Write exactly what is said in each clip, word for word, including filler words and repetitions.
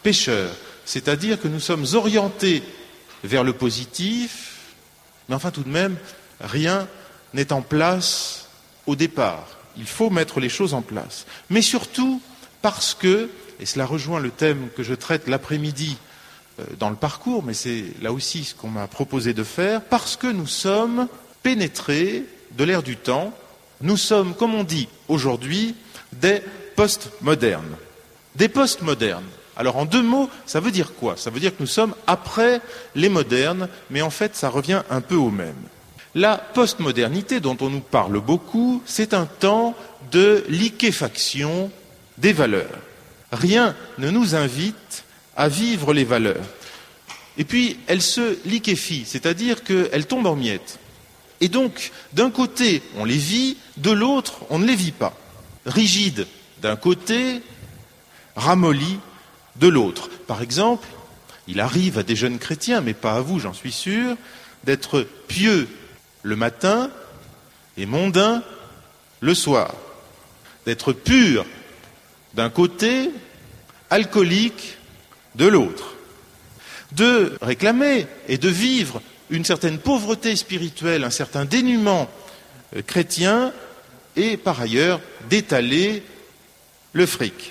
pécheurs, c'est-à-dire que nous sommes orientés vers le positif, mais enfin tout de même, rien n'est en place au départ. Il faut mettre les choses en place. Mais surtout parce que, et cela rejoint le thème que je traite l'après-midi dans le parcours, mais c'est là aussi ce qu'on m'a proposé de faire, parce que nous sommes pénétrés de l'ère du temps, nous sommes, comme on dit aujourd'hui, des postmodernes. Des postmodernes. Alors en deux mots, ça veut dire quoi? Ça veut dire que nous sommes après les modernes, mais en fait ça revient un peu au même. La postmodernité dont on nous parle beaucoup, c'est un temps de liquéfaction des valeurs. Rien ne nous invite à vivre les valeurs. Et puis elles se liquéfient, c'est-à-dire qu'elles tombent en miettes. Et donc, d'un côté, on les vit, de l'autre, on ne les vit pas. Rigides d'un côté, ramollis de l'autre. Par exemple, il arrive à des jeunes chrétiens, mais pas à vous, j'en suis sûr, d'être pieux le matin et mondain le soir. D'être pur d'un côté, alcoolique de l'autre. De réclamer et de vivre une certaine pauvreté spirituelle, un certain dénuement chrétien, et par ailleurs d'étaler le fric.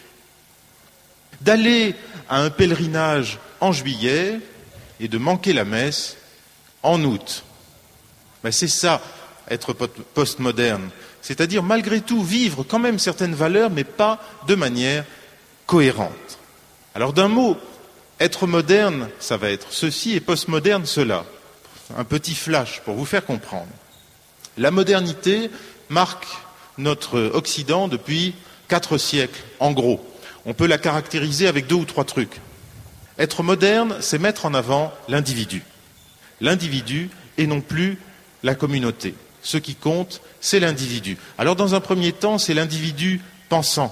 D'aller à un pèlerinage en juillet et de manquer la messe en août. Ben c'est ça, être postmoderne. C'est-à-dire, malgré tout, vivre quand même certaines valeurs, mais pas de manière cohérente. Alors, d'un mot, être moderne, ça va être ceci, et postmoderne, cela. Un petit flash pour vous faire comprendre. La modernité marque notre Occident depuis quatre siècles, en gros. On peut la caractériser avec deux ou trois trucs. Être moderne, c'est mettre en avant l'individu. L'individu et non plus la communauté. Ce qui compte, c'est l'individu. Alors, dans un premier temps, c'est l'individu pensant.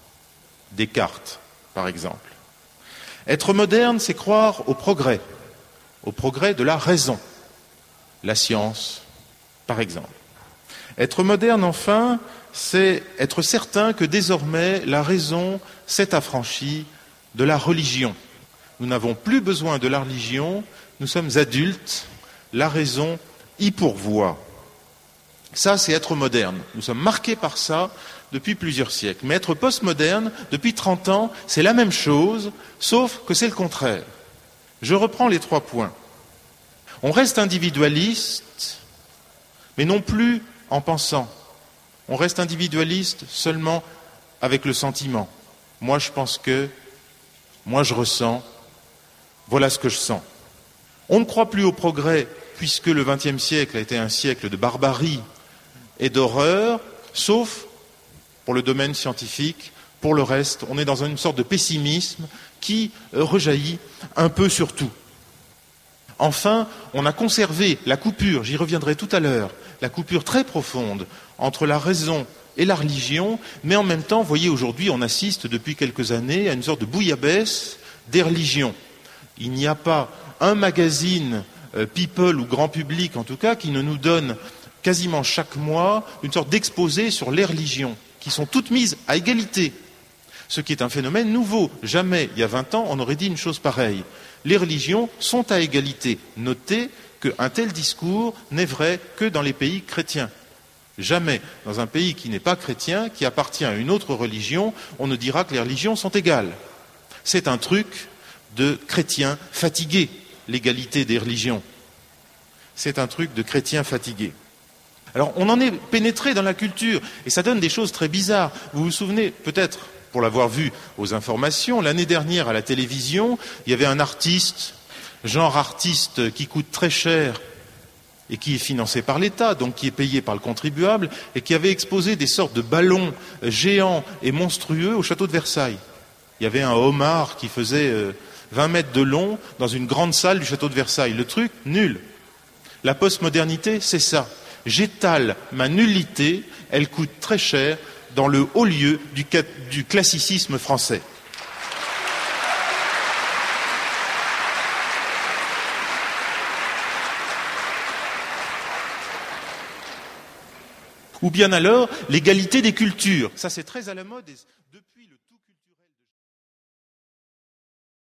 Descartes, par exemple. Être moderne, c'est croire au progrès, au progrès de la raison. La science, par exemple. Être moderne, enfin, c'est être certain que désormais la raison s'est affranchie de la religion. Nous n'avons plus besoin de la religion, nous sommes adultes, la raison y pourvoit. Ça, c'est être moderne. Nous sommes marqués par ça depuis plusieurs siècles. Mais être postmoderne, depuis trente ans, c'est la même chose, sauf que c'est le contraire. Je reprends les trois points. On reste individualiste, mais non plus en pensant. On reste individualiste seulement avec le sentiment. Moi, je pense que, moi, je ressens, voilà ce que je sens. On ne croit plus au progrès, puisque le vingtième siècle a été un siècle de barbarie et d'horreur, sauf pour le domaine scientifique. Pour le reste, on est dans une sorte de pessimisme qui rejaillit un peu sur tout. Enfin, on a conservé la coupure, j'y reviendrai tout à l'heure, la coupure très profonde entre la raison et la religion, mais en même temps, vous voyez, aujourd'hui, on assiste depuis quelques années à une sorte de bouillabaisse des religions. Il n'y a pas un magazine euh, People ou grand public, en tout cas, qui ne nous donne quasiment chaque mois une sorte d'exposé sur les religions, qui sont toutes mises à égalité. Ce qui est un phénomène nouveau. Jamais, il y a vingt ans, on aurait dit une chose pareille. Les religions sont à égalité. Notez qu'un tel discours n'est vrai que dans les pays chrétiens. Jamais, dans un pays qui n'est pas chrétien, qui appartient à une autre religion, on ne dira que les religions sont égales. C'est un truc de chrétiens fatigués, l'égalité des religions. C'est un truc de chrétiens fatigués. Alors, on en est pénétré dans la culture, et ça donne des choses très bizarres. Vous vous souvenez, peut-être, pour l'avoir vu aux informations, l'année dernière à la télévision, il y avait un artiste, genre artiste qui coûte très cher et qui est financé par l'État, donc qui est payé par le contribuable, et qui avait exposé des sortes de ballons géants et monstrueux au château de Versailles. Il y avait un homard qui faisait vingt mètres de long dans une grande salle du château de Versailles. Le truc, nul. La postmodernité, c'est ça. J'étale ma nullité, elle coûte très cher dans le haut lieu du, du classicisme français. Ou bien alors, l'égalité des cultures. Ça, c'est très à la mode. Et depuis